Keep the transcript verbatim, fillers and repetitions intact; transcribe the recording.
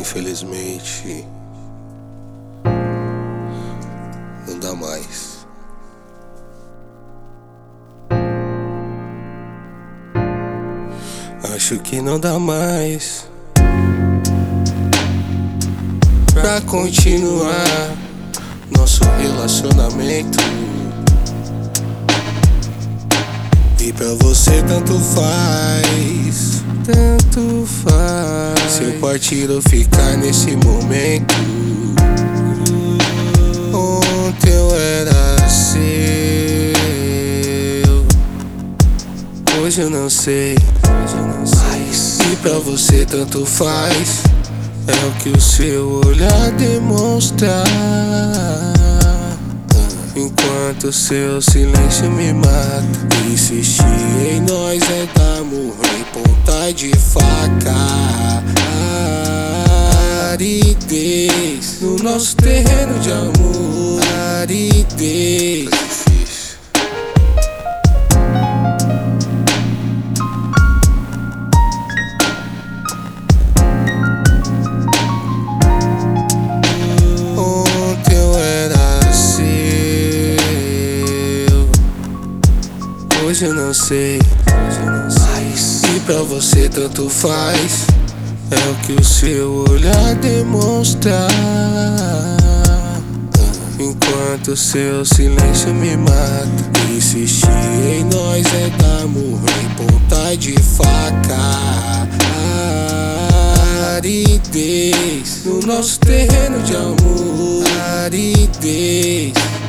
Infelizmente, não dá mais. Acho que não dá mais pra continuar nosso relacionamento. E pra você tanto faz, tanto faz se eu partir ou ficar nesse momento. Ontem eu era seu, hoje eu não sei, hoje eu não sei. E pra você tanto faz, é o que o seu olhar demonstra. Enquanto seu silêncio me mata. Insistir em nós é dar murro em ponta de faca. Aridez no nosso terreno de amor. Aridez. Hoje eu não sei, hoje eu não sei. E pra você tanto faz, é o que o seu olhar demonstra. Enquanto seu silêncio me mata. Insistir em nós é dar murro em ponta de faca. Aridez no nosso terreno de amor. Aridez.